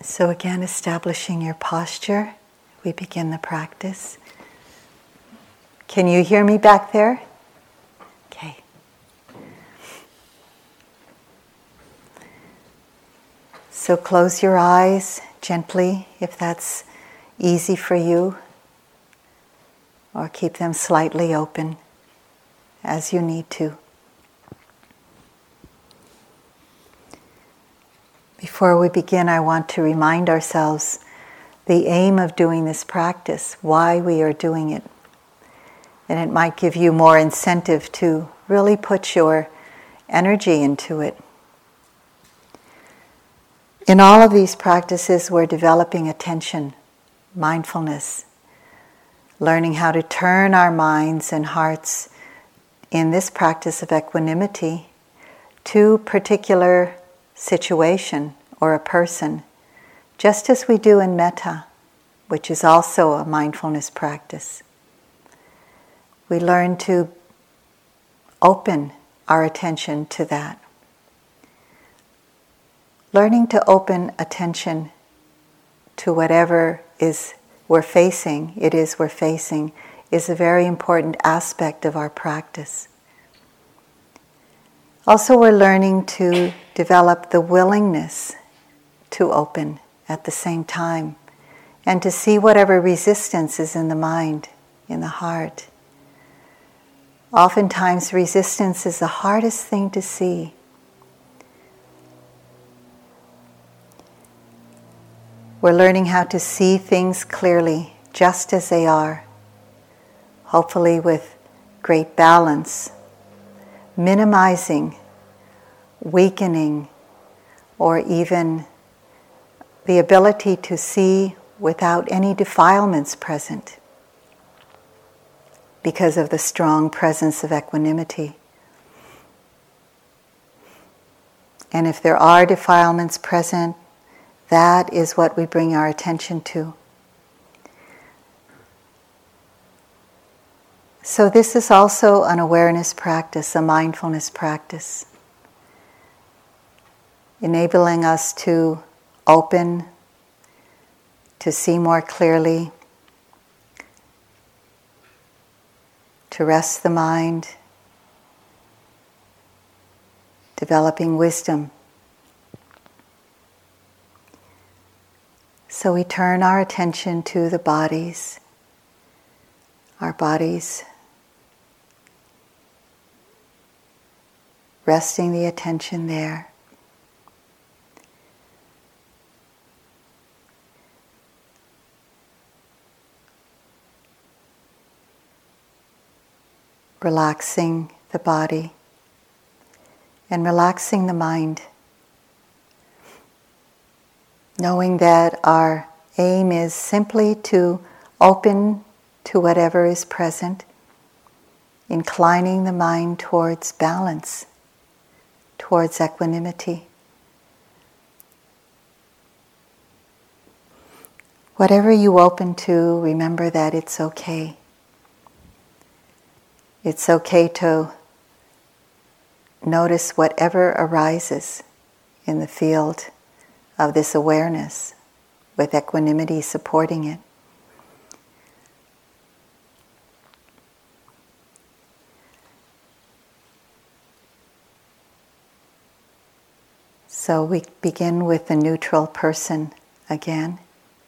So again, establishing your posture, we begin the practice. Can you hear me back there? Okay. So close your eyes gently if that's easy for you, or keep them slightly open as you need to. Before we begin, I want to remind ourselves the aim of doing this practice, why we are doing it. And it might give you more incentive to really put your energy into it. In all of these practices, we're developing attention, mindfulness, learning how to turn our minds and hearts in this practice of equanimity to particular situation or a person, just as we do in metta, which is also a mindfulness practice. We learn to open our attention to that. Learning to open attention to whatever we're facing is a very important aspect of our practice. Also, we're learning to develop the willingness to open at the same time and to see whatever resistance is in the mind, in the heart. Oftentimes, resistance is the hardest thing to see. We're learning how to see things clearly, just as they are, hopefully with great balance, minimizing, weakening, or even the ability to see without any defilements present because of the strong presence of equanimity. And if there are defilements present, that is what we bring our attention to. So this is also an awareness practice, a mindfulness practice, enabling us to open, to see more clearly, to rest the mind, developing wisdom. So we turn our attention to the bodies, our bodies, resting the attention there. Relaxing the body and relaxing the mind. Knowing that our aim is simply to open to whatever is present, inclining the mind towards balance, towards equanimity. Whatever you open to, remember that it's okay. It's okay to notice whatever arises in the field of this awareness, with equanimity supporting it. So we begin with the neutral person again.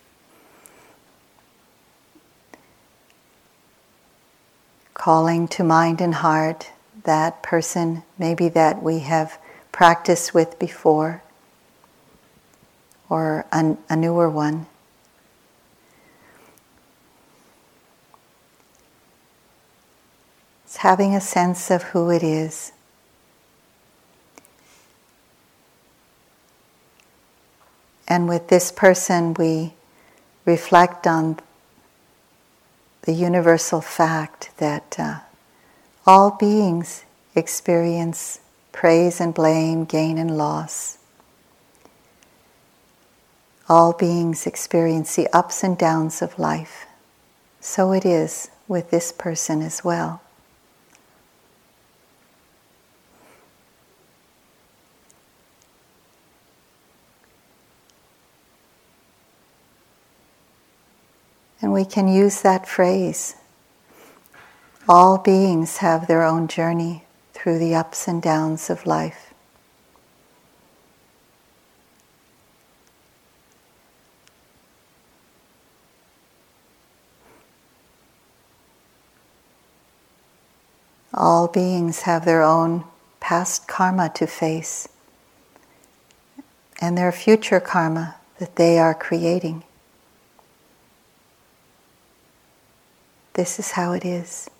Calling to mind and heart that person maybe that we have practiced with before, or a newer one. It's having a sense of who it is. And with this person, we reflect on the universal fact that all beings experience praise and blame, gain and loss. All beings experience the ups and downs of life. So it is with this person as well. And we can use that phrase. All beings have their own journey through the ups and downs of life. All beings have their own past karma to face and their future karma that they are creating. This is how it is.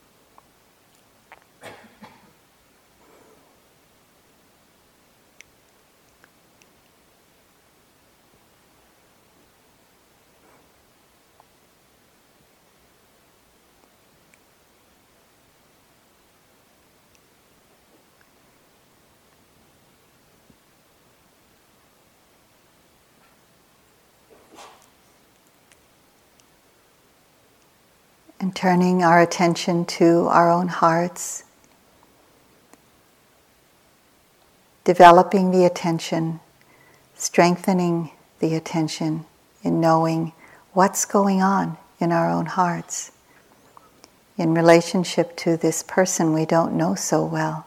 And turning our attention to our own hearts, developing the attention, strengthening the attention in knowing what's going on in our own hearts in relationship to this person we don't know so well.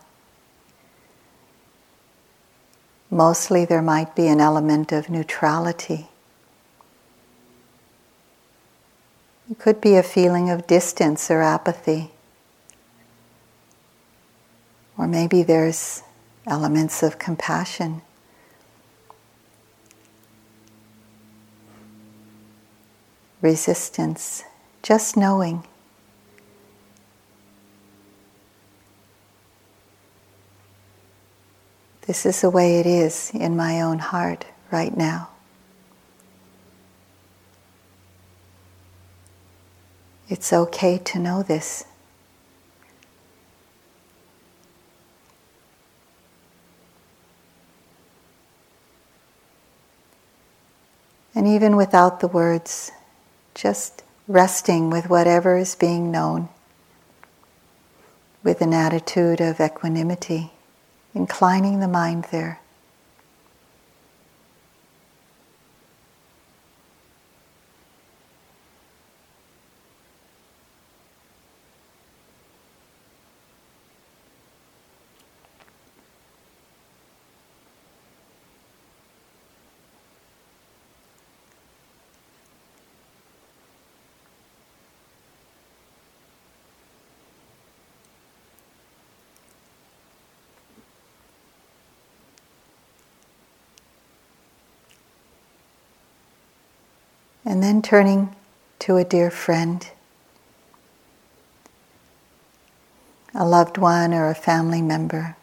Mostly there might be an element of neutrality. It could be a feeling of distance or apathy. Or maybe there's elements of compassion. Resistance, just knowing. This is the way it is in my own heart right now. It's okay to know this. And even without the words, just resting with whatever is being known, with an attitude of equanimity, inclining the mind there. And then turning to a dear friend, a loved one or a family member.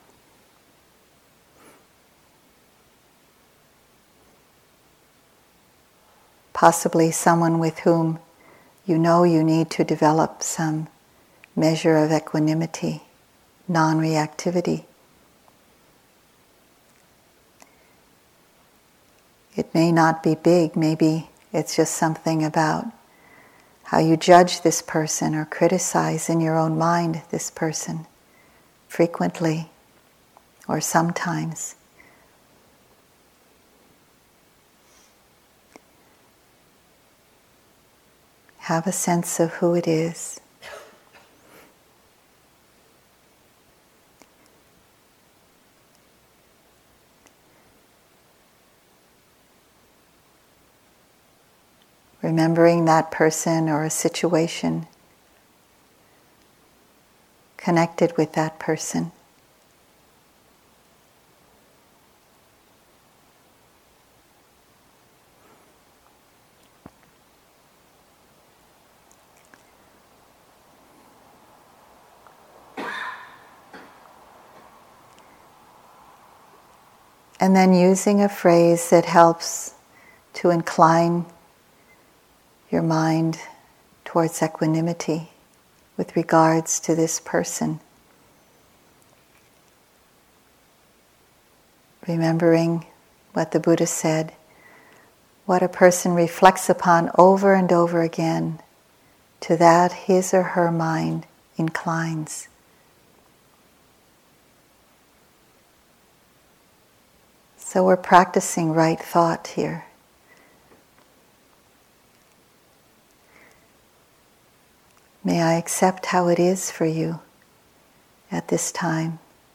Possibly someone with whom you know you need to develop some measure of equanimity, non-reactivity. It may not be big, maybe it's just something about how you judge this person or criticize in your own mind this person frequently or sometimes. Have a sense of who it is. Remembering that person or a situation connected with that person. And then using a phrase that helps to incline your mind towards equanimity with regards to this person. Remembering what the Buddha said, what a person reflects upon over and over again, to that his or her mind inclines. So we're practicing right thought here. May I accept how it is for you at this time.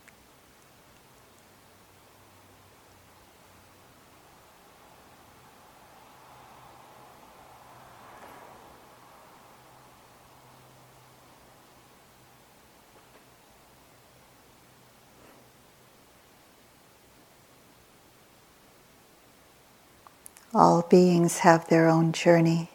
All beings have their own journey.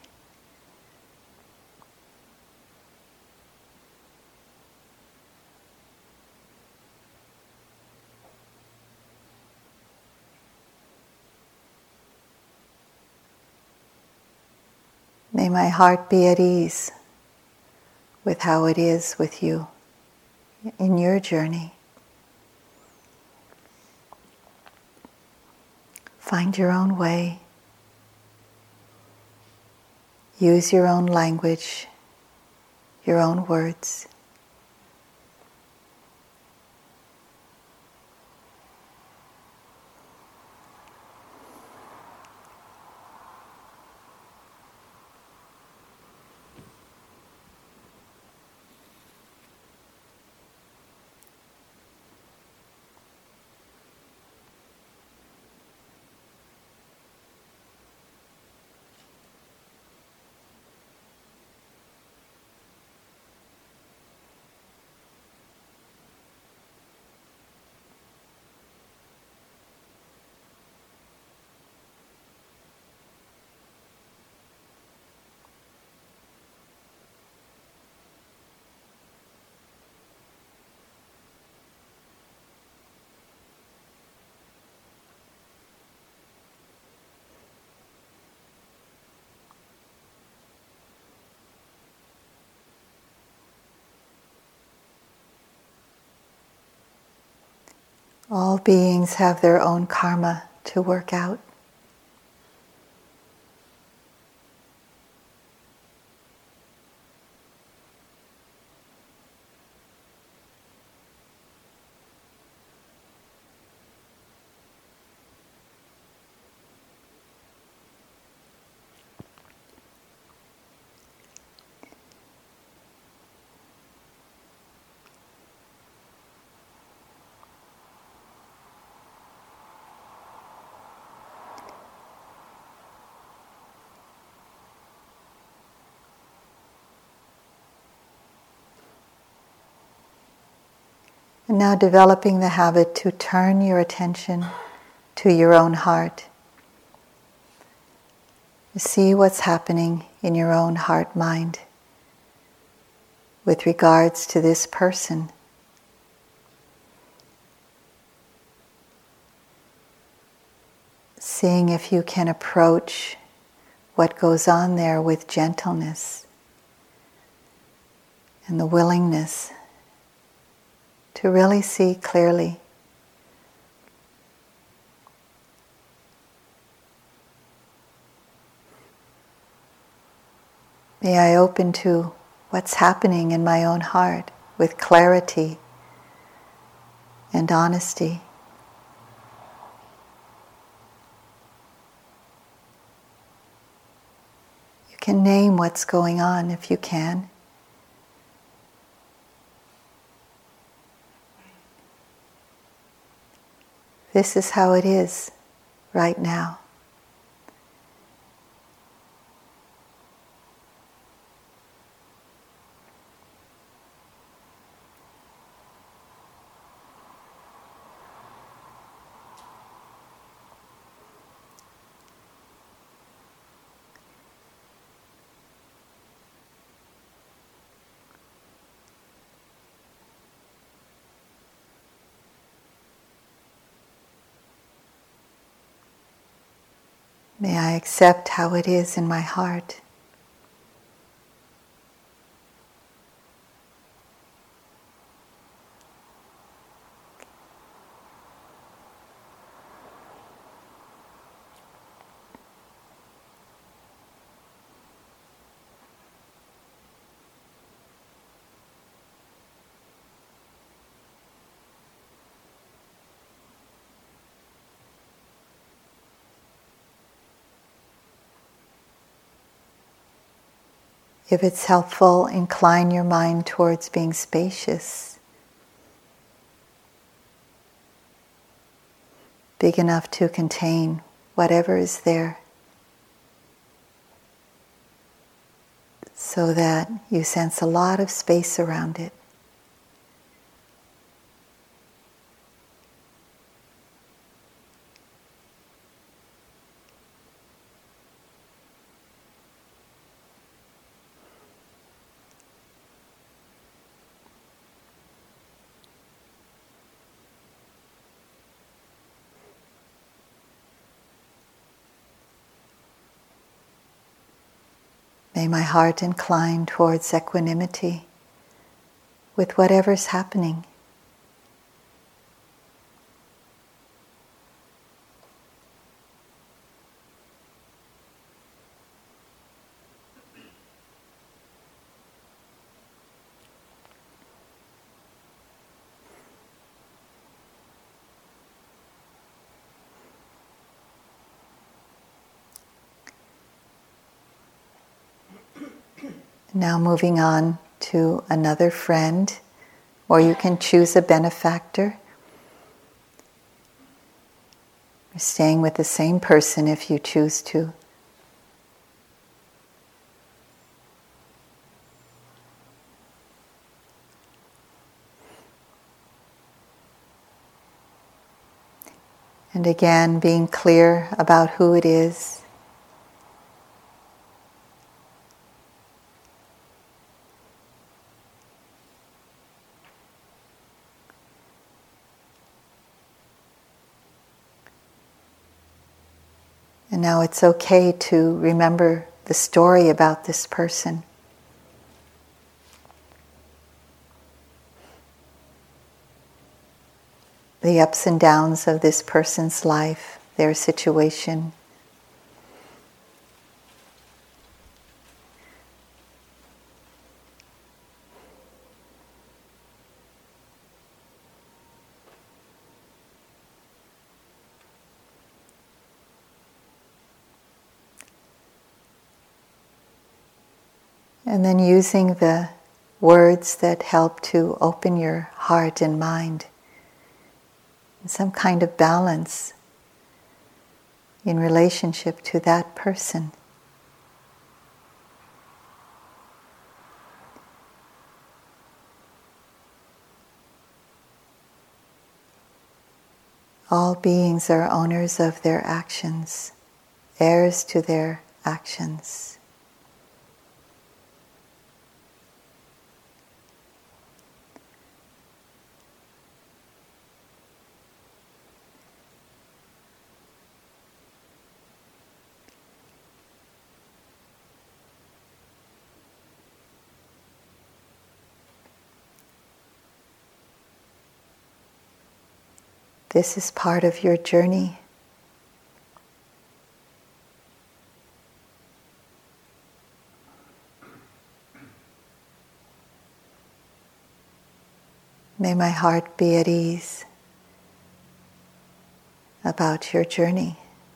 May my heart be at ease with how it is with you in your journey. Find your own way. Use your own language, your own words. All beings have their own karma to work out. And now developing the habit to turn your attention to your own heart. See what's happening in your own heart-mind with regards to this person. Seeing if you can approach what goes on there with gentleness and the willingness to really see clearly. May I open to what's happening in my own heart with clarity and honesty. You can name what's going on if you can. This is how it is right now. May I accept how it is in my heart. If it's helpful, incline your mind towards being spacious, big enough to contain whatever is there, so that you sense a lot of space around it. May my heart incline towards equanimity with whatever's happening. Now moving on to another friend, or you can choose a benefactor. You're staying with the same person if you choose to. And again, being clear about who it is. And now it's okay to remember the story about this person. The ups and downs of this person's life, their situation. And then using the words that help to open your heart and mind, some kind of balance in relationship to that person. All beings are owners of their actions, heirs to their actions. This is part of your journey. May my heart be at ease about your journey.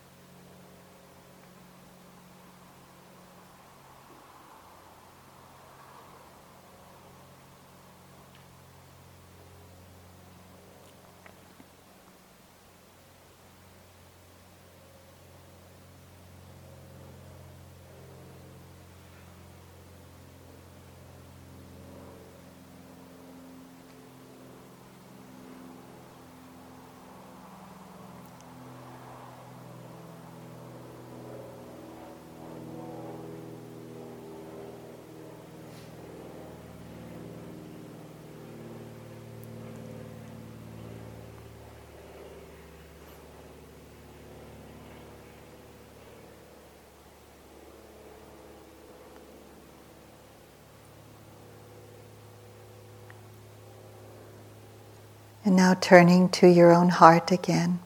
And now turning to your own heart again.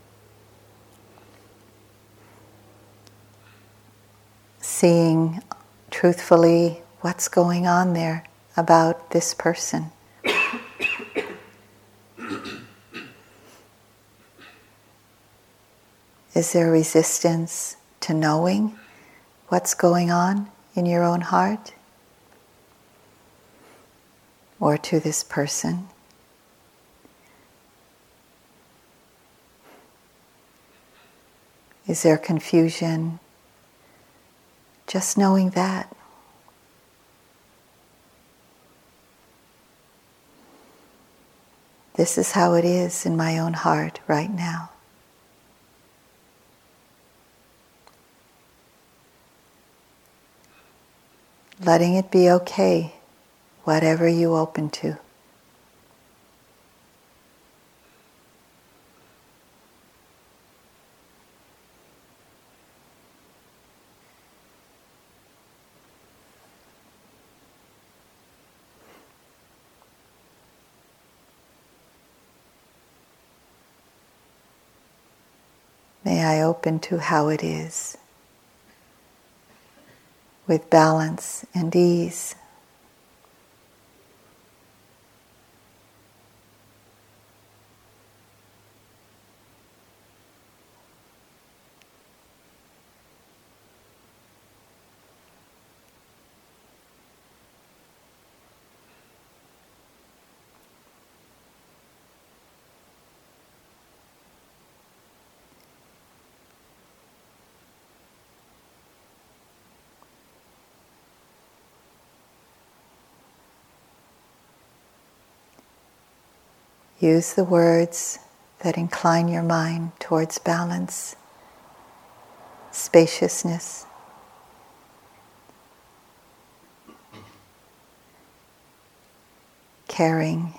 Seeing truthfully what's going on there about this person. Is there resistance to knowing what's going on in your own heart? or to this person. Is there confusion? Just knowing that. This is how it is in my own heart right now. Letting it be okay, whatever you open to. May I open to how it is, with balance and ease. Use the words that incline your mind towards balance, spaciousness, caring,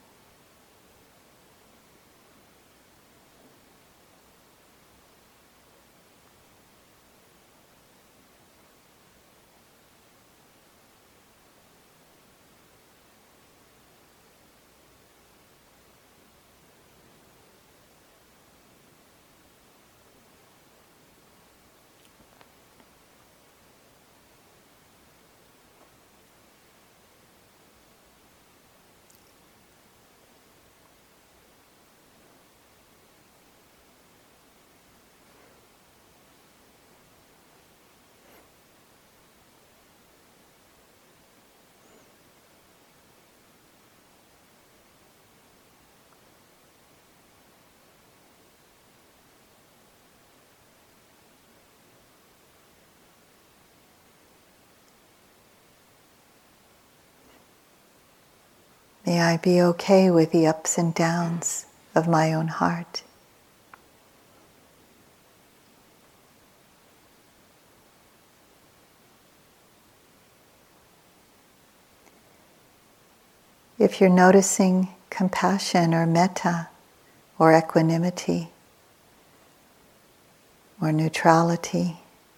may I be okay with the ups and downs of my own heart. If you're noticing compassion or metta or equanimity or neutrality,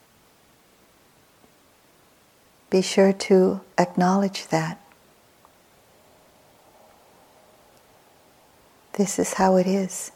be sure to acknowledge that. This is how it is.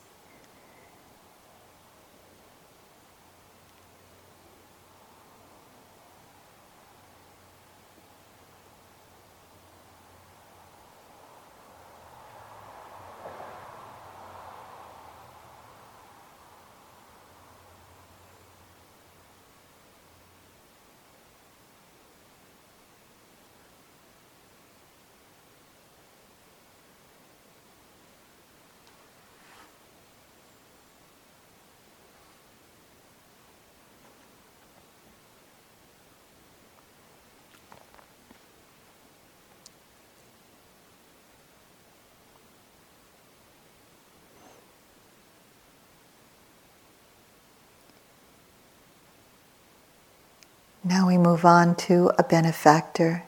Now we move on to a benefactor.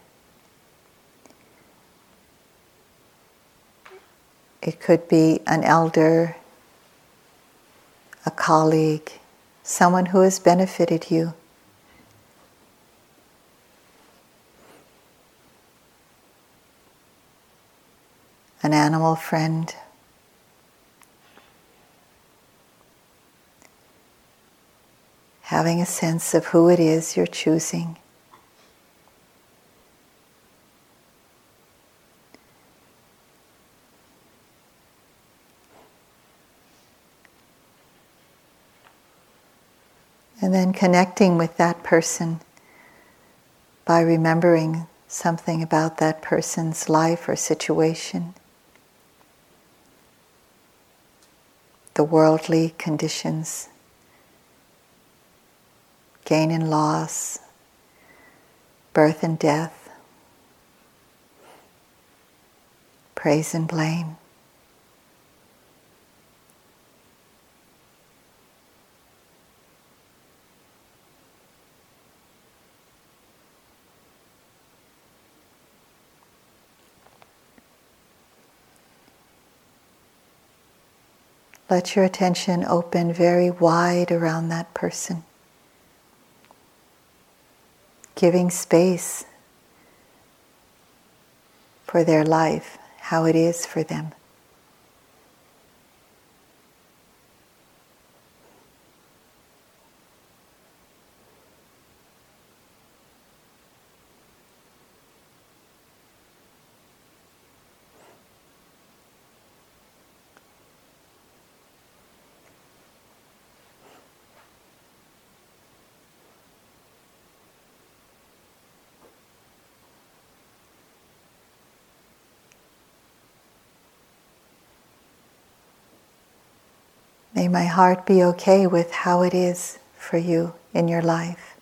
It could be an elder, a colleague, someone who has benefited you. An animal friend. Having a sense of who it is you're choosing. And then connecting with that person by remembering something about that person's life or situation, the worldly conditions, gain and loss, birth and death, praise and blame. Let your attention open very wide around that person, giving space for their life, how it is for them. May my heart be okay with how it is for you in your life.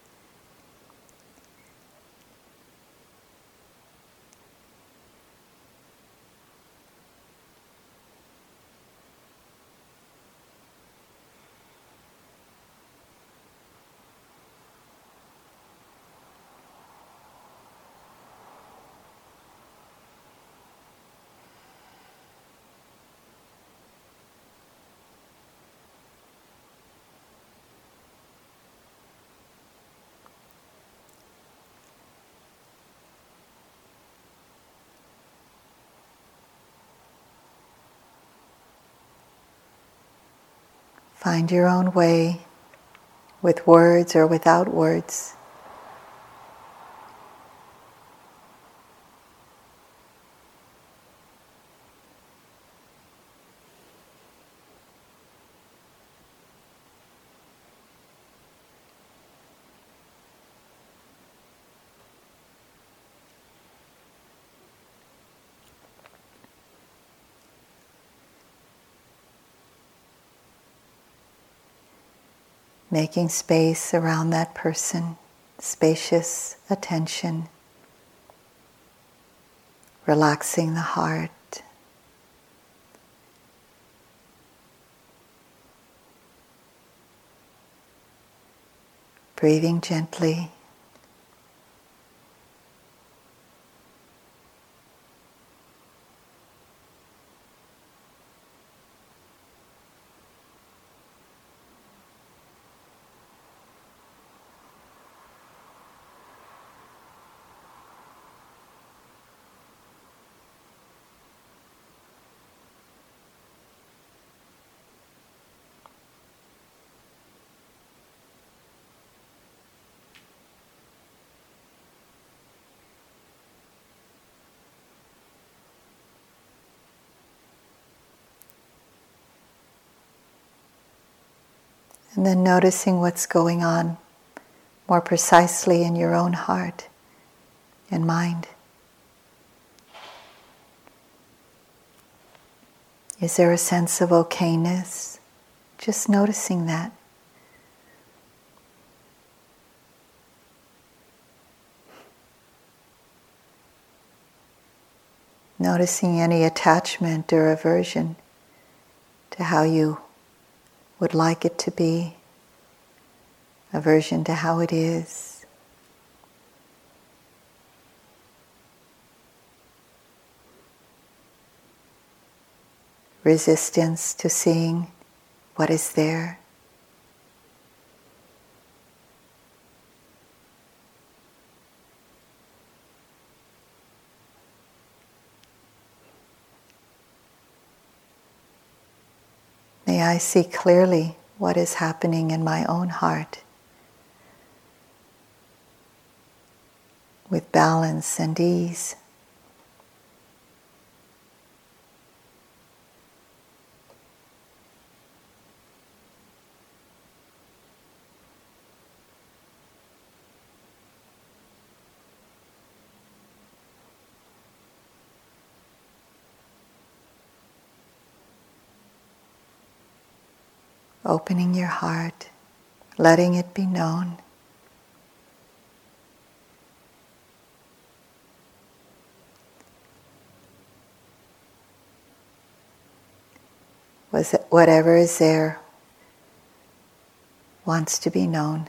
Find your own way, with words or without words. Making space around that person, spacious attention, relaxing the heart. Breathing gently. And then noticing what's going on more precisely in your own heart and mind. Is there a sense of okayness? Just noticing that. Noticing any attachment or aversion to how you would like it to be, aversion to how it is. Resistance to seeing what is there. May I see clearly what is happening in my own heart with balance and ease. opening your heart, letting it be known. Whatever is there wants to be known.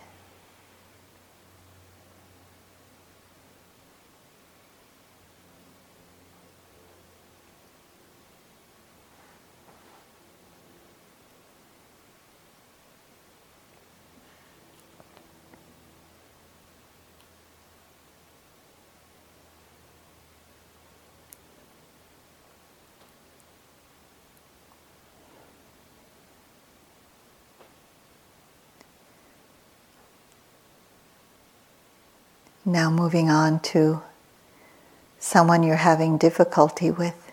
Now moving on to someone you're having difficulty with.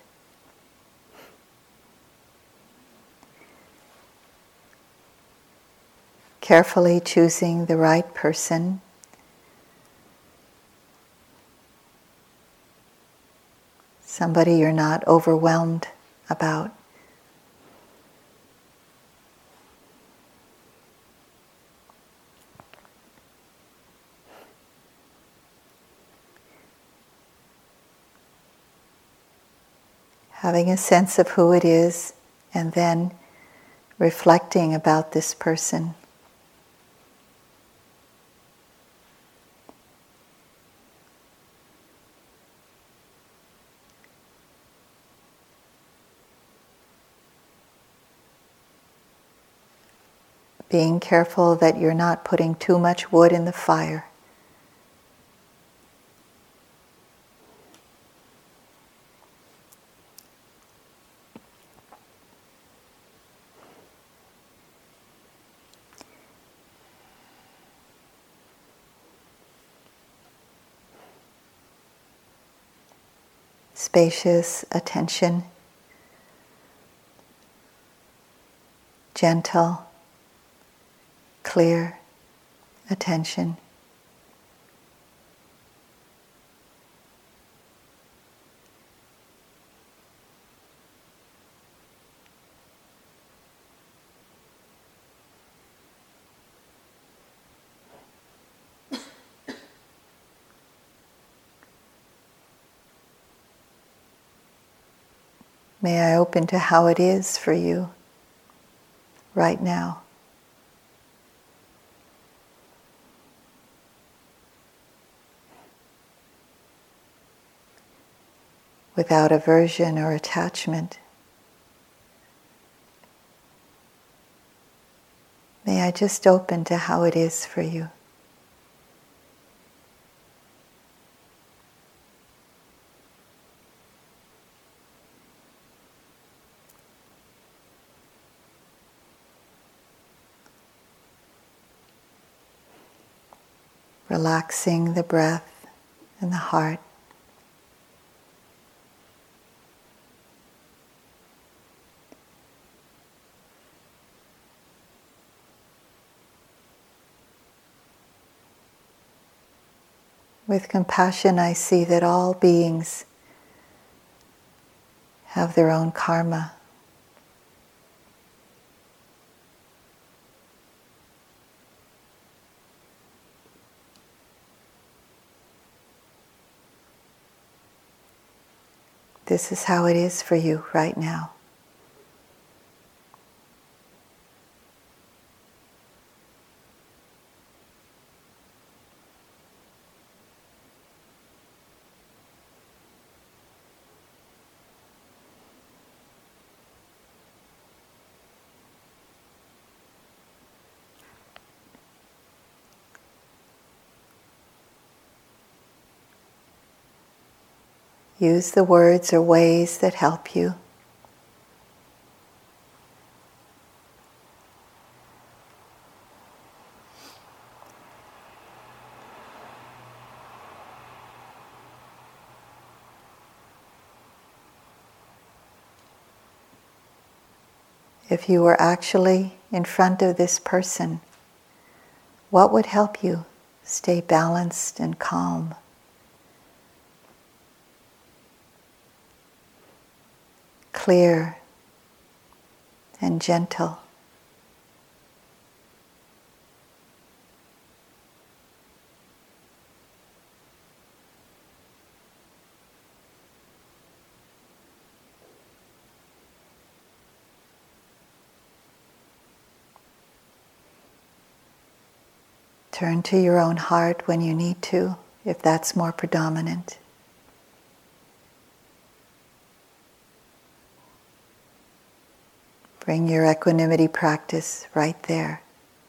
Carefully choosing the right person. Somebody you're not overwhelmed about. Having a sense of who it is, and then reflecting about this person. Being careful that you're not putting too much wood in the fire. Spacious attention, gentle, clear attention. May I open to how it is for you right now. Without aversion or attachment. May I just open to how it is for you. Relaxing the breath and the heart. With compassion, I see that all beings have their own karma. This is how it is for you right now. Use the words or ways that help you. If you were actually in front of this person, what would help you stay balanced and calm? Clear and gentle. Turn to your own heart when you need to, if that's more predominant. Bring your equanimity practice right there.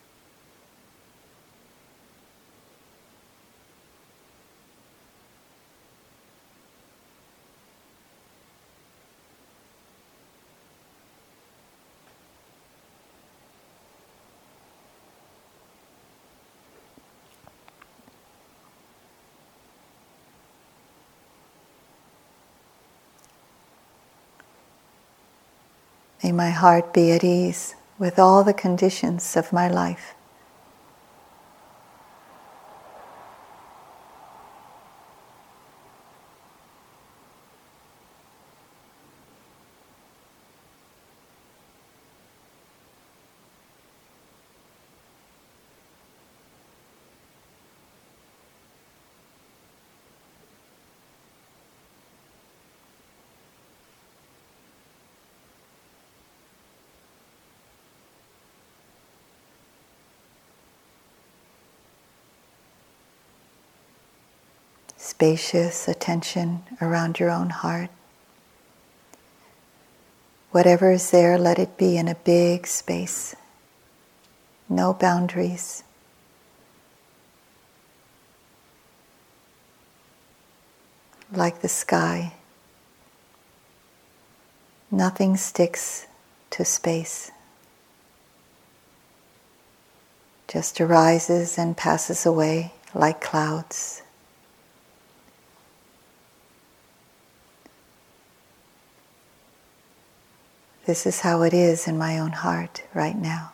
May my heart be at ease with all the conditions of my life. Spacious attention around your own heart. Whatever is there, let it be in a big space. No boundaries. Like the sky. Nothing sticks to space. Just arises and passes away like clouds. This is how it is in my own heart right now.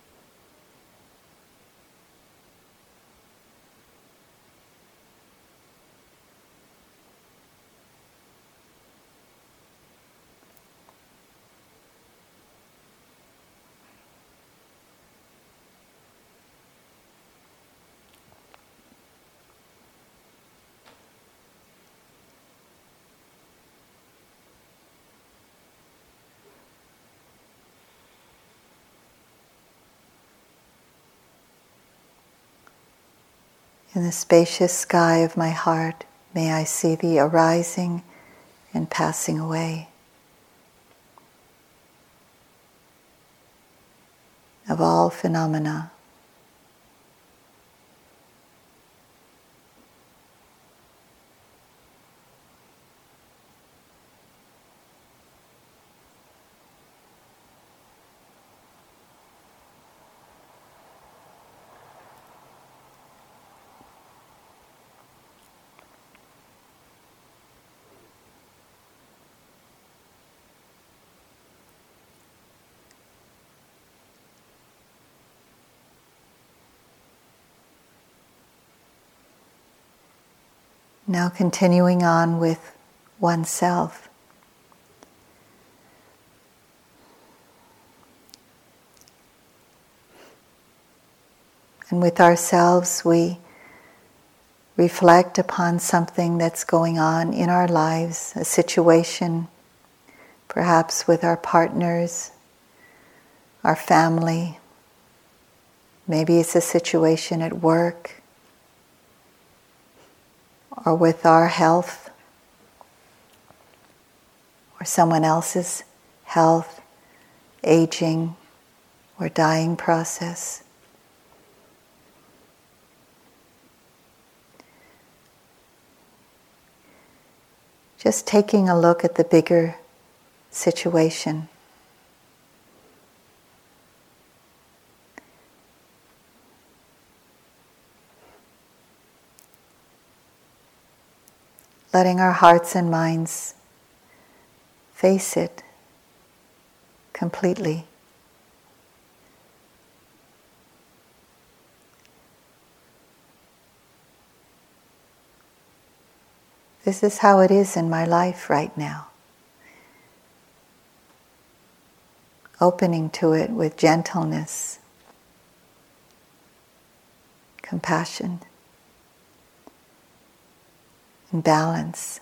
In the spacious sky of my heart, may I see the arising and passing away of all phenomena. Now continuing on with oneself. And with ourselves we reflect upon something that's going on in our lives, a situation, perhaps with our partners, our family. Maybe it's a situation at work, or with our health, or someone else's health, aging, or dying process. Just taking a look at the bigger situation. Letting our hearts and minds face it completely. This is how it is in my life right now. Opening to it with gentleness, compassion, and balance.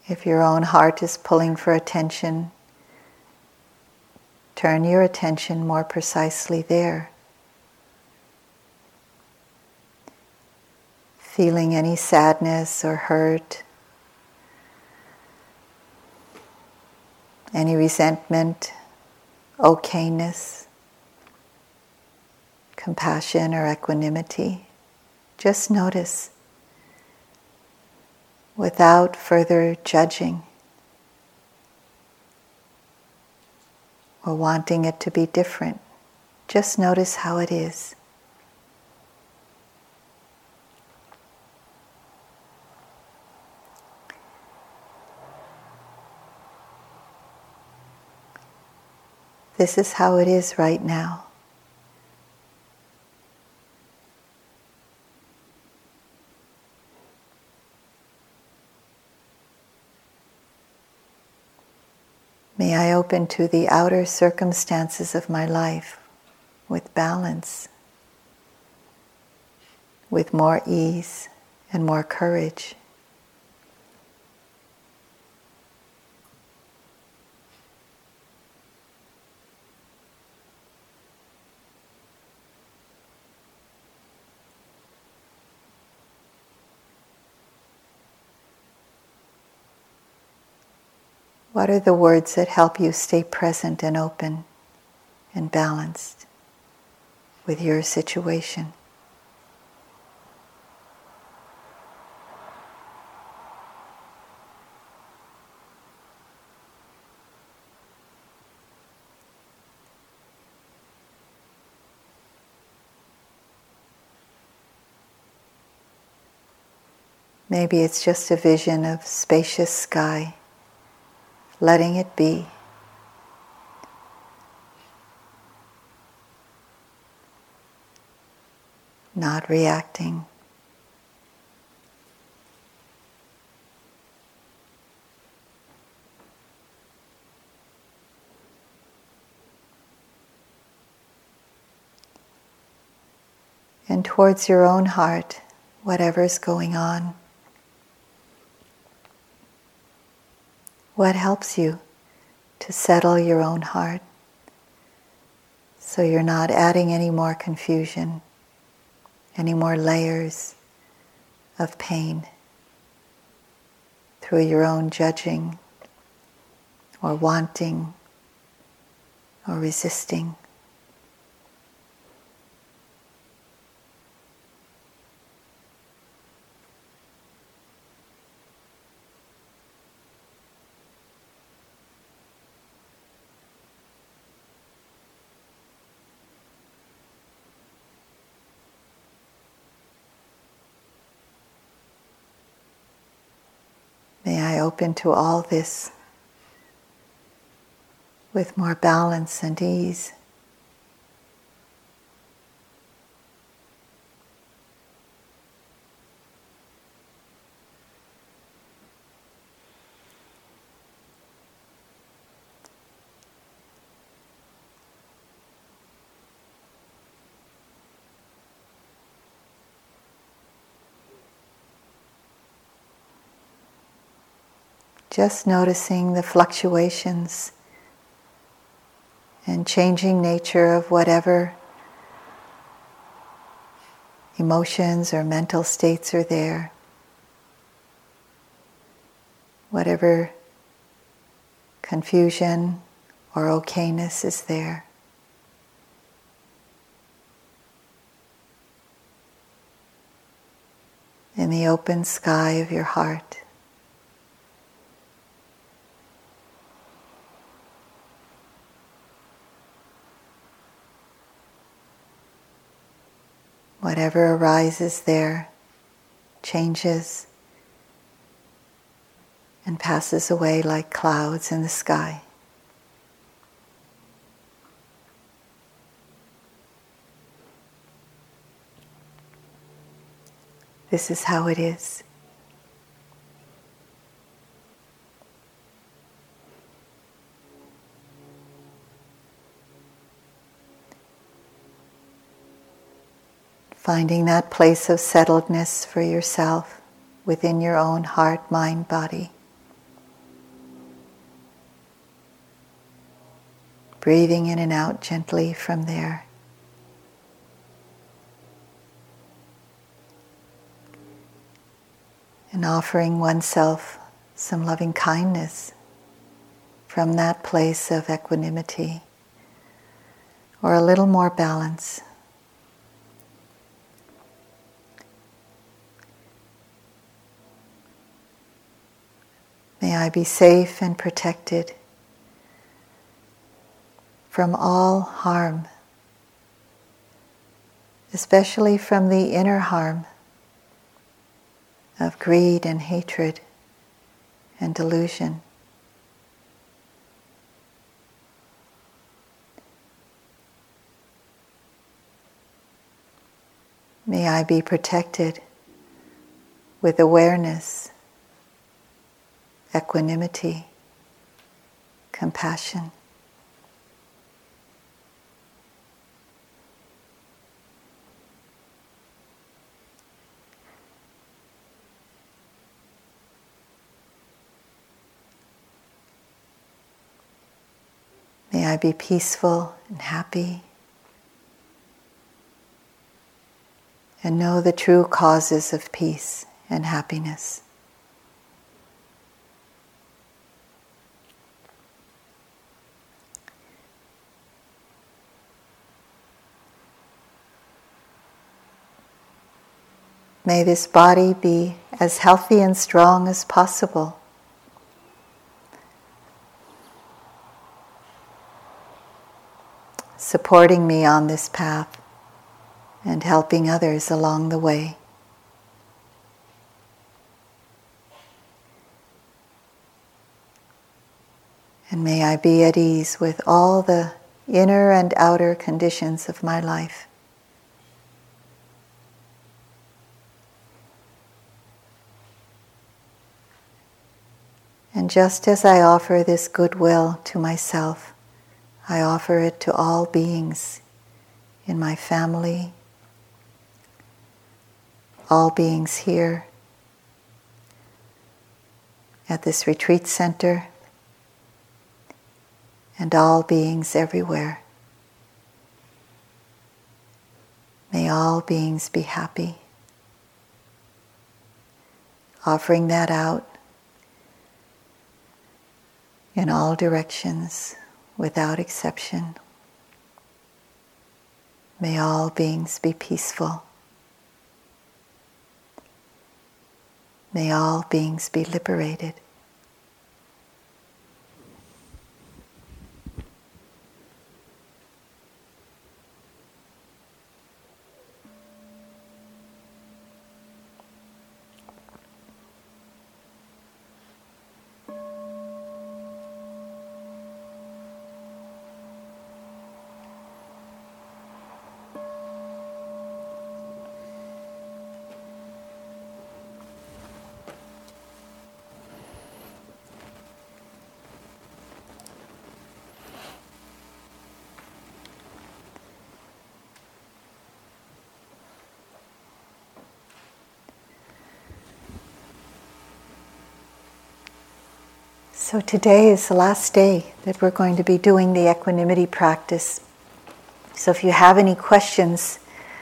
If your own heart is pulling for attention, turn your attention more precisely there. Feeling any sadness or hurt, any resentment, okayness, compassion or equanimity, just notice without further judging or wanting it to be different. Just notice how it is. This is how it is right now. May I open to the outer circumstances of my life with balance, with more ease and more courage. What are the words that help you stay present and open and balanced with your situation? Maybe it's just a vision of spacious sky, letting it be. Not reacting. And towards your own heart, whatever's going on, what helps you to settle your own heart so you're not adding any more confusion, any more layers of pain through your own judging or wanting or resisting. May I open to all this with more balance and ease. Just noticing the fluctuations and changing nature of whatever emotions or mental states are there. Whatever confusion or okayness is there. In the open sky of your heart. Whatever arises there changes and passes away like clouds in the sky. This is how it is. Finding that place of settledness for yourself within your own heart, mind, body. breathing in and out gently from there. And offering oneself some loving kindness from that place of equanimity, or a little more balance. May I be safe and protected from all harm, especially from the inner harm of greed and hatred and delusion. May I be protected with awareness, equanimity, compassion. May I be peaceful and happy, and know the true causes of peace and happiness. May this body be as healthy and strong as possible. Supporting me on this path and helping others along the way. And may I be at ease with all the inner and outer conditions of my life. And just as I offer this goodwill to myself, I offer it to all beings in my family, all beings here at this retreat center, and all beings everywhere. May all beings be happy. Offering that out in all directions, without exception. May all beings be peaceful. May all beings be liberated. So today is the last day that we're going to be doing the equanimity practice. So if you have any questions,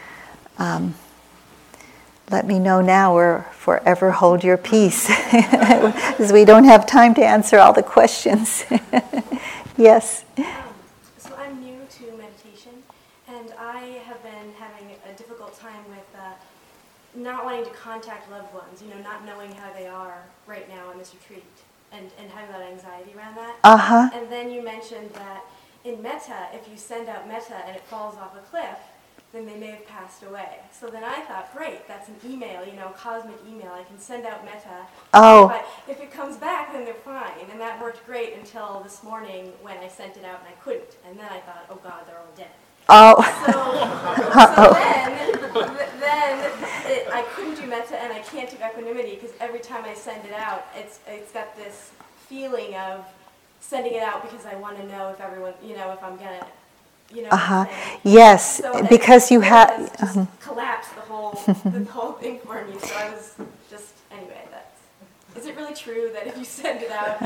let me know now or forever hold your peace, because we don't have time to answer all the questions. Yes? So I'm new to meditation, and I have been having a difficult time with not wanting to contact loved ones, not knowing how they are right now on this retreat. And having that anxiety around that. Uh-huh. And then you mentioned that in metta, if you send out metta and it falls off a cliff, then they may have passed away. So then I thought, great, that's an email, cosmic email. I can send out metta. Oh. But if it comes back, then they're fine. And that worked great until this morning when I sent it out and I couldn't. And then I thought, oh God, they're all dead. Oh. So I couldn't do metta and I can't do equanimity because every time I send it out, it's got this feeling of sending it out because I want to know if everyone, if I'm gonna, Uh-huh. Yes, so because you have collapsed the whole thing for me. So I was just anyway. That's is it really true that if you send it out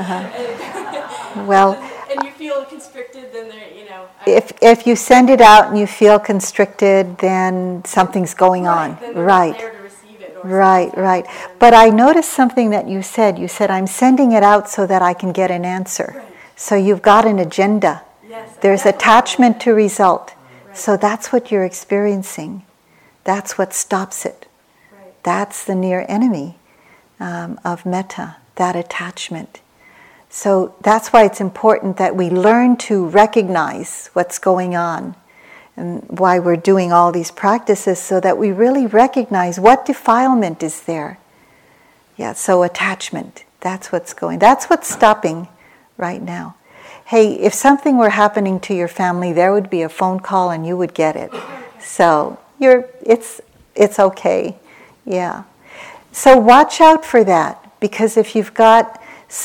and you feel constricted, then if you send it out and you feel constricted, then something's going on. Then right. There to receive it. Right. But I noticed something that you said. You said, I'm sending it out so that I can get an answer. Right. So you've got an agenda. Yes, there's attachment to result. Right. So that's what you're experiencing. That's what stops it. Right. That's the near enemy of metta, that attachment. So that's why it's important that we learn to recognize what's going on, and why we're doing all these practices, so that we really recognize what defilement is there. Yeah, so attachment, that's what's stopping right now. Hey, if something were happening to your family, there would be a phone call and you would get it. So it's okay. Yeah. So watch out for that, because if you've got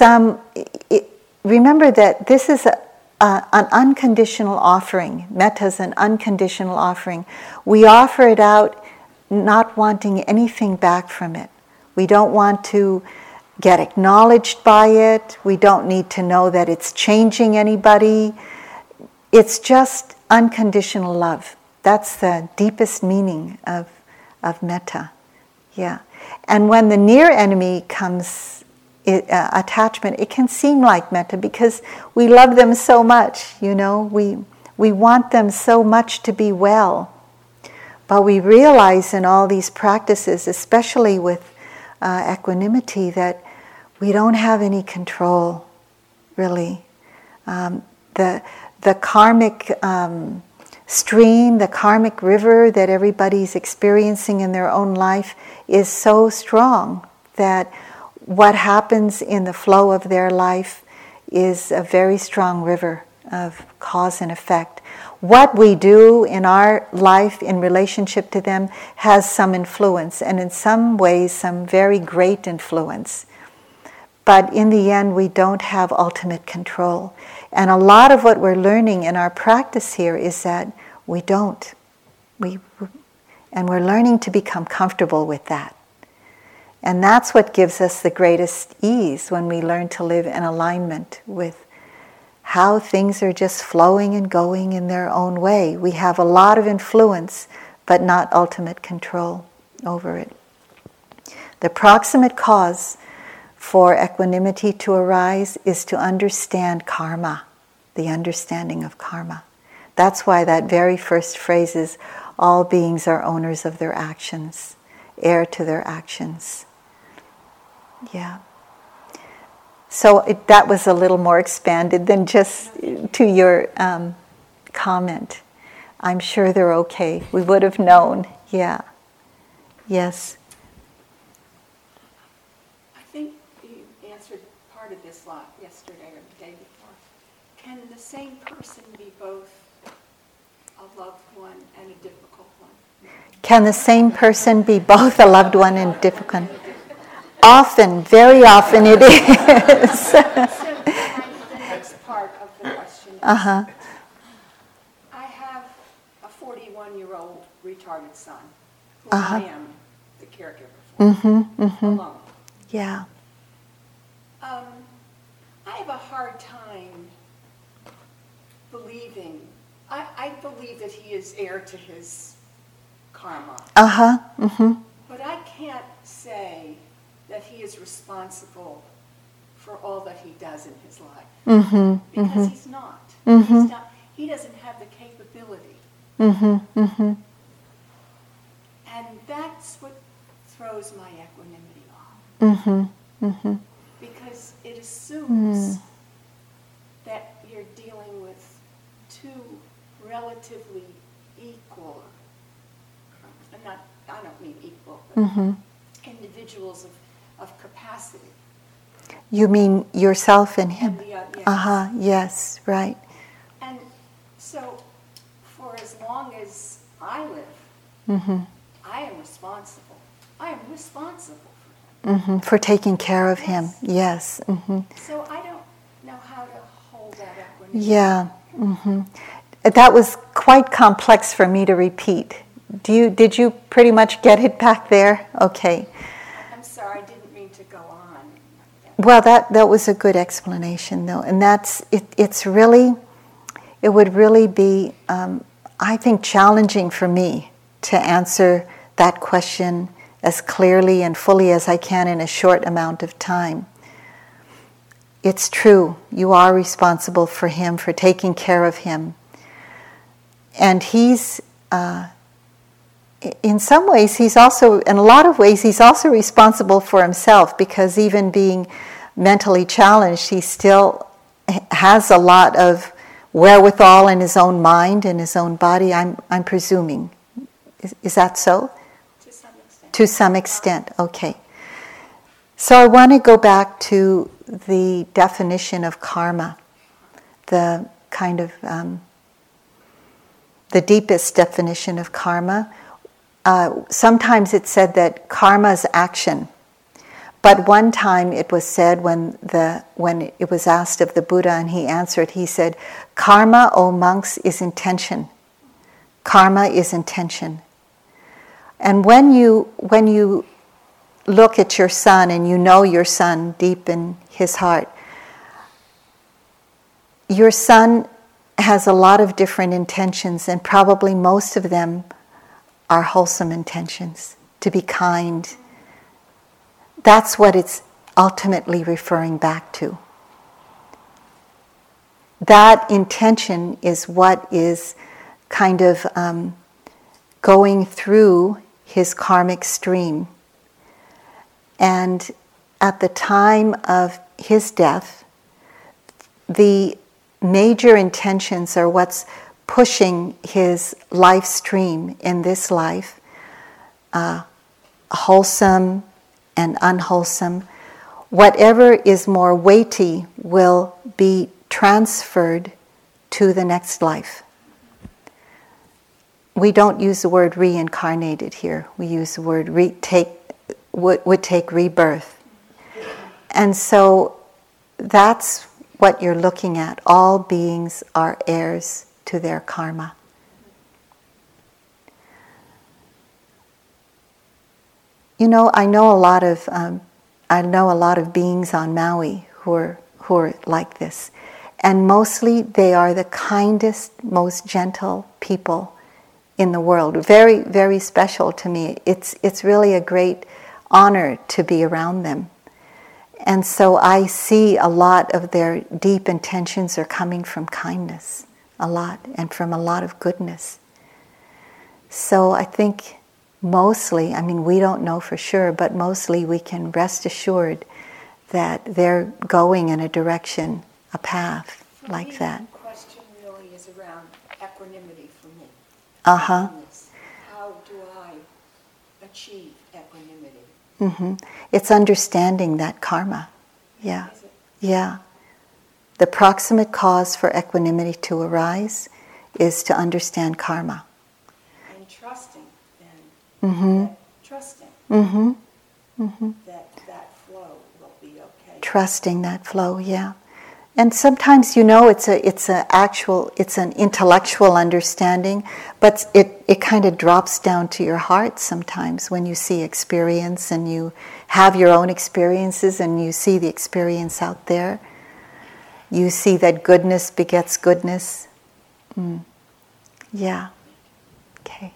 remember that this is an unconditional offering. Metta is an unconditional offering. We offer it out not wanting anything back from it. We don't want to get acknowledged by it. We don't need to know that it's changing anybody. It's just unconditional love. That's the deepest meaning of metta. Yeah. And when the near enemy comes, attachment, it can seem like metta because we love them so much, we want them so much to be well. But we realize in all these practices, especially with equanimity, that we don't have any control, really. The karmic stream, the karmic river that everybody's experiencing in their own life is so strong that what happens in the flow of their life is a very strong river of cause and effect. What we do in our life in relationship to them has some influence, and in some ways some very great influence. But in the end, we don't have ultimate control. And a lot of what we're learning in our practice here is that we don't. And we're learning to become comfortable with that. And that's what gives us the greatest ease, when we learn to live in alignment with how things are just flowing and going in their own way. We have a lot of influence, but not ultimate control over it. The proximate cause for equanimity to arise is to understand karma, the understanding of karma. That's why that very first phrase is, all beings are owners of their actions, heir to their actions. Yeah. So that was a little more expanded than just to your comment. I'm sure they're okay. We would have known. Yeah. Yes. I think you answered part of this lot yesterday or the day before. Can the same person be both a loved one and a difficult one? Can the same person be both a loved one and difficult? Often, very often it is. So the next part of the question is, I have a 41-year-old retarded son who I am the caregiver for, alone. Yeah. I have a hard time believing, I believe that he is heir to his karma. But I can't say that he is responsible for all that he does in his life. Because he's not. He doesn't have the capability. And that's what throws my equanimity off. Because it assumes that you're dealing with two relatively equal, I don't mean equal, but individuals of capacity. You mean yourself and him? Yes. Yes, right. And so, for as long as I live, I am responsible. I am responsible for him. For taking care of him, yes. So I don't know how to hold that equanimity. Yeah. That was quite complex for me to repeat. Did you pretty much get it back there? Okay. I'm sorry, I didn't mean to go on. Well, that was a good explanation, though, and that's it. It would really be, I think, challenging for me to answer that question as clearly and fully as I can in a short amount of time. It's true, you are responsible for him, for taking care of him. And he's, in some ways, in a lot of ways, he's also responsible for himself, because even being mentally challenged, he still has a lot of wherewithal in his own mind and his own body, I'm presuming. Is that so? To some extent. To some extent, okay. So I want to go back to the definition of karma, the kind of the deepest definition of karma. Sometimes it's said that karma is action, but one time it was said when it was asked of the Buddha and he answered, he said, "Karma, O monks, is intention. Karma is intention." And when you look at your son and you know your son deep in his heart, your son has a lot of different intentions, and probably most of them are wholesome intentions, to be kind. That's what it's ultimately referring back to. That intention is what is kind of going through his karmic stream. And at the time of his death, the major intentions are what's pushing his life stream in this life, wholesome and unwholesome. Whatever is more weighty will be transferred to the next life. We don't use the word reincarnated here. We use the word would take rebirth. And so that's what you're looking at. All beings are heirs to their karma. You know, I know a lot of beings on Maui who are like this, and mostly they are the kindest, most gentle people in the world. Very, very special to me. It's really a great honor to be around them. And so I see a lot of their deep intentions are coming from kindness, a lot, and from a lot of goodness. So I think mostly, I mean, we don't know for sure, but mostly we can rest assured that they're going in a direction, a path like that. The question really is around equanimity for me. Uh-huh. How do I achieve equanimity? Mm-hmm. It's understanding that karma. Yeah. Yeah. The proximate cause for equanimity to arise is to understand karma. And trusting, then. Mm-hmm. Trusting. Mm-hmm. Mm-hmm. That flow will be okay. Trusting that flow, yeah. And sometimes, you know, it's an intellectual understanding, but it kind of drops down to your heart sometimes when you see experience and you have your own experiences and you see the experience out there. You see that goodness begets goodness. Yeah. Okay.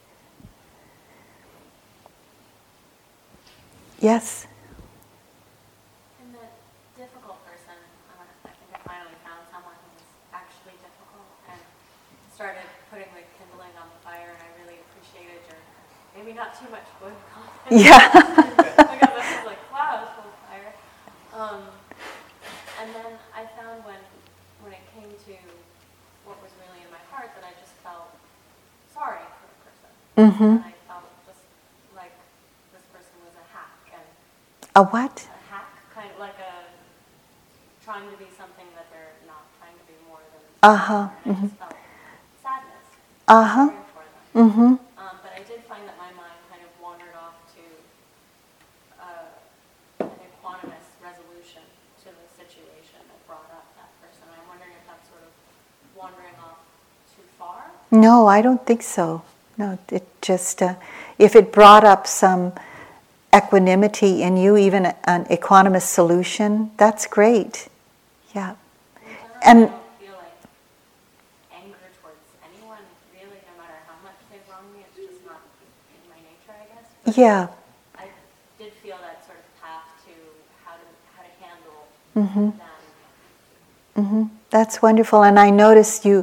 Yes? In the difficult person, I think I finally found someone who was actually difficult and started putting the kindling on the fire, and I really appreciated your maybe not too much wood comment. Yeah. Because I was like, wow, it's full of fire. And then I found when it came to what was really in my heart that I just felt sorry for the person. Mm-hmm. And I felt just like this person was a hack. And A what? a hack, kind of like trying to be something that they're not, trying to be more than Uh-huh. and I just felt sadness. Uh-huh. Sorry for them. Mm-hmm. But I did find that my mind kind of wandered off to an equanimous resolution to the situation that brought up that person. I'm wondering if that's sort of wandering off too far. No, I don't think so. No, it just, if it brought up some equanimity in you, even an equanimous solution, that's great. Yeah. And I don't feel like anger towards anyone, really, no matter how much they've wronged me. It's just not in my nature, I guess. But Yeah. I did feel that sort of path to how to handle Mm-hmm. them. Mm-hmm. That's wonderful. And I noticed you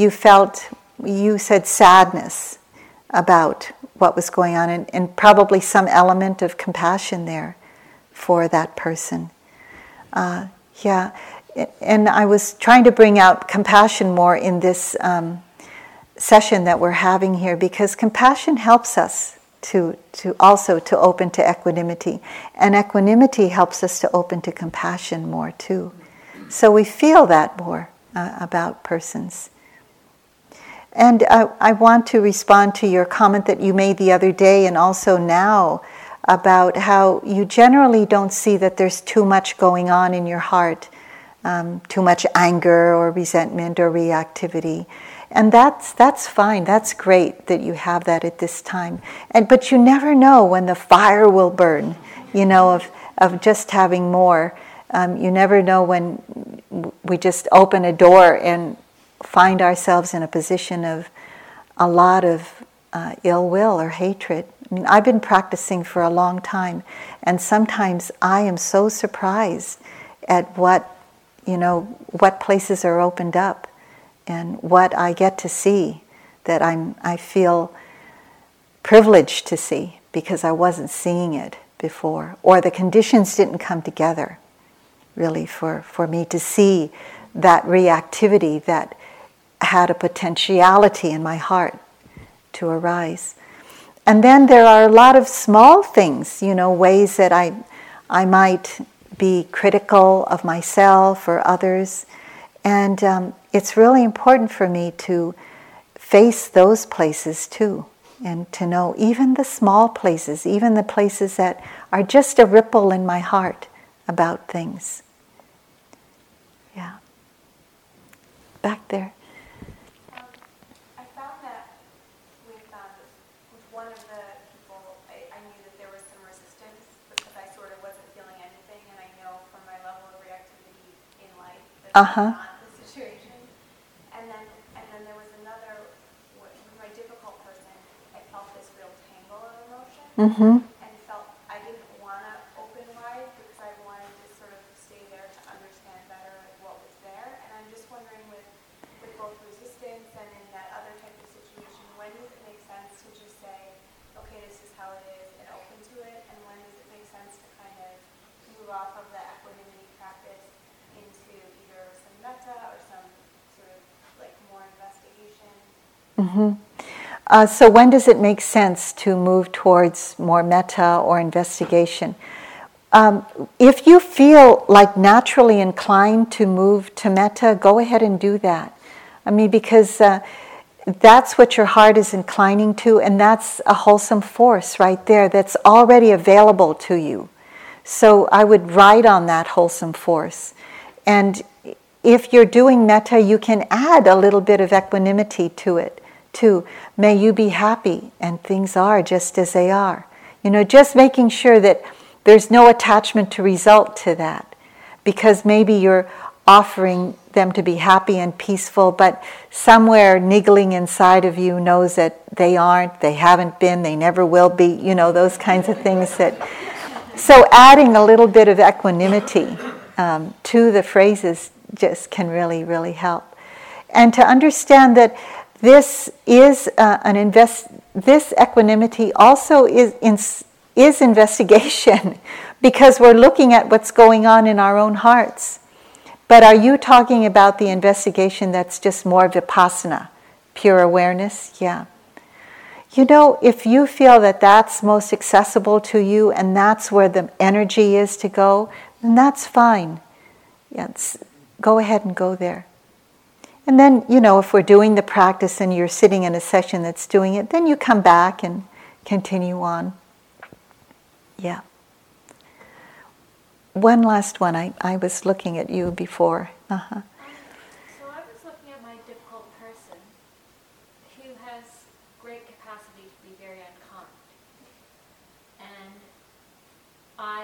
said sadness about what was going on, and probably some element of compassion there for that person. Yeah. And I was trying to bring out compassion more in this session that we're having here, because compassion helps us to also to open to equanimity, and equanimity helps us to open to compassion more too. So we feel that more about persons. And I want to respond to your comment that you made the other day and also now about how you generally don't see that there's too much going on in your heart, too much anger or resentment or reactivity. And that's fine. That's great that you have that at this time. But you never know when the fire will burn, of just having more. You never know when we just open a door and find ourselves in a position of a lot of ill will or hatred. I mean, I've been practicing for a long time, and sometimes I am so surprised at what places are opened up and what I get to see that I feel privileged to see, because I wasn't seeing it before, or the conditions didn't come together really for me to see that reactivity that had a potentiality in my heart to arise. And then there are a lot of small things, ways that I might be critical of myself or others. And it's really important for me to face those places too, and to know even the small places, even the places that are just a ripple in my heart about things. Yeah. Back there. I found that with one of the people, I knew that there was some resistance because I sort of wasn't feeling anything, and I know from my level of reactivity in life that that's not the situation. And then there was another, with my difficult person, I felt this real tangle of emotion, Mm-hmm. and felt I didn't want to open wide because I wanted to sort of stay there to understand better what was there. And I'm just wondering with both resistance and in that other type of situation, when does it make sense to just say, okay, this is how it is, and open to it, and when does it make sense to kind of move off of the equanimity practice into either some metta or some sort of like more investigation? Mm-hmm. So when does it make sense to move towards more metta or investigation? If you feel like naturally inclined to move to metta, go ahead and do that. I mean, because that's what your heart is inclining to, and that's a wholesome force right there that's already available to you. So I would ride on that wholesome force. And if you're doing metta, you can add a little bit of equanimity to it too. May you be happy, and things are just as they are. Just making sure that there's no attachment to result to that, because maybe you're offering them to be happy and peaceful, but somewhere niggling inside of you knows that they aren't, they haven't been, they never will be, those kinds of things. So adding a little bit of equanimity to the phrases just can really, really help. And to understand that this is this equanimity also is investigation, because we're looking at what's going on in our own hearts. But are you talking about the investigation that's just more vipassana, pure awareness? Yeah. If you feel that that's most accessible to you and that's where the energy is to go, then that's fine. Yes, go ahead and go there. And then, if we're doing the practice and you're sitting in a session that's doing it, then you come back and continue on. Yeah. One last one. I was looking at you before. Uh-huh. So I was looking at my difficult person who has great capacity to be very unkind. And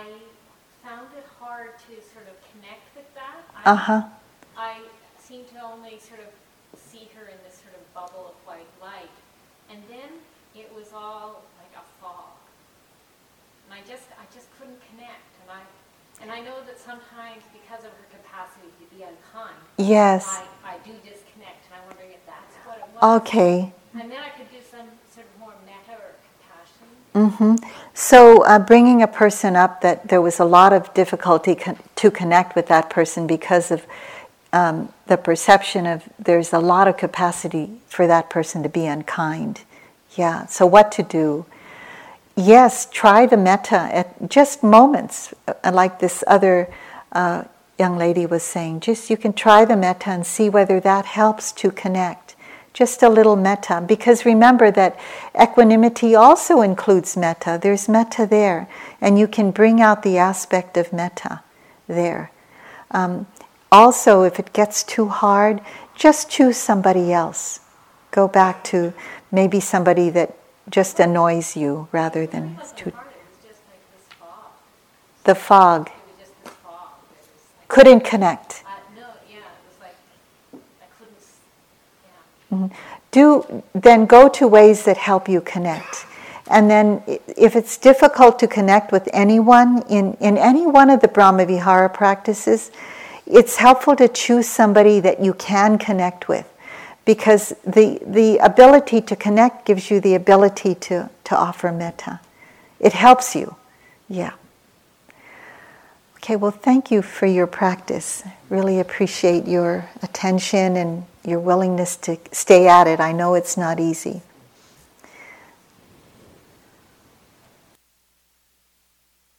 I found it hard to sort of connect with that. I seemed to only sort of see her in this sort of bubble of white light. And then it was all like a fog. And I just couldn't connect. And I know that sometimes because of her capacity to be unkind, yes, I do disconnect, and I'm wondering if that's what it was. Okay. And then I could do some sort of more metta or compassion. So bringing a person up that there was a lot of difficulty to connect with that person because of the perception of there's a lot of capacity for that person to be unkind. Yeah, so what to do? Yes, try the metta at just moments, like this other young lady was saying. Just you can try the metta and see whether that helps to connect. Just a little metta, because remember that equanimity also includes metta. There's metta there, and you can bring out the aspect of metta there. Also, if it gets too hard, just choose somebody else. Go back to maybe somebody that just annoys you rather than too. It was just like this fog. The fog. It was just this fog. It was like, Couldn't connect. no, yeah, it was like I couldn't. Yeah. Then go to ways that help you connect. And then if it's difficult to connect with anyone in any one of the Brahmavihara practices, it's helpful to choose somebody that you can connect with. Because the ability to connect gives you the ability to offer metta. It helps you. Yeah. Okay, well, thank you for your practice. Really appreciate your attention and your willingness to stay at it. I know it's not easy.